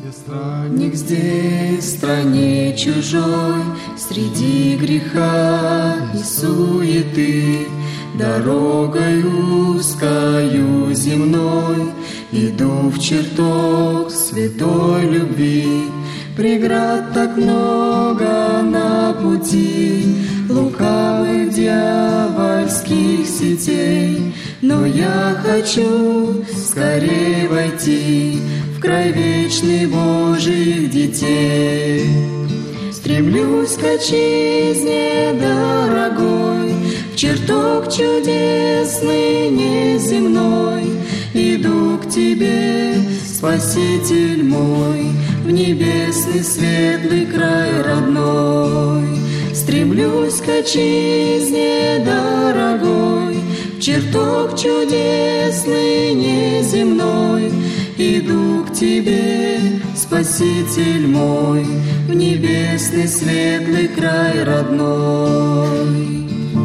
странник здесь, в стране чужой, среди греха и суеты, дорогой узкою земной иду в чертог святой любви. Преград так много на пути, лукавых дьявольских сетей, но я хочу скорее войти в край вечный Божьих детей. Стремлюсь к отчизне дорогой, в чертог чудесный неземной, иду к Тебе, Спаситель мой, в небесный светлый край родной. Стремлюсь к отчизне дорогой, в чертог чудесный неземной, иду к Тебе, Спаситель мой, в небесный светлый край родной.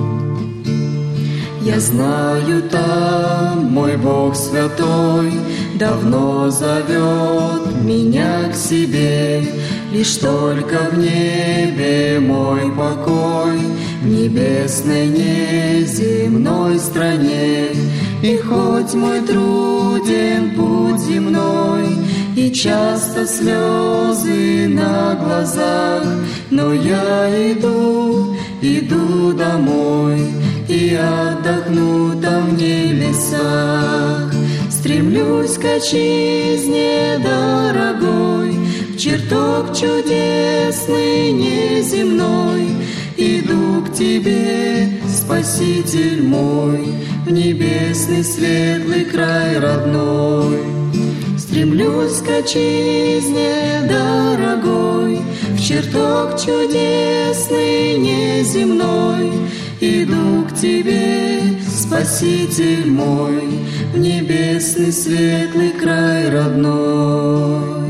Я знаю, там мой Бог святой давно зовет меня к себе, лишь только в небе мой покой, в небесной неземной стране. И хоть мой труден путь земной, и часто слезы на глазах, но я иду домой, и отдохну там в небесах. Стремлюсь к отчизне дорогой, в чертог чудесный неземной, иду к Тебе, Спаситель мой, в небесный светлый край родной. Стремлюсь к отчизне дорогой, в чертог чудесный неземной, иду к Тебе, Спаситель мой, в небесный светлый край родной.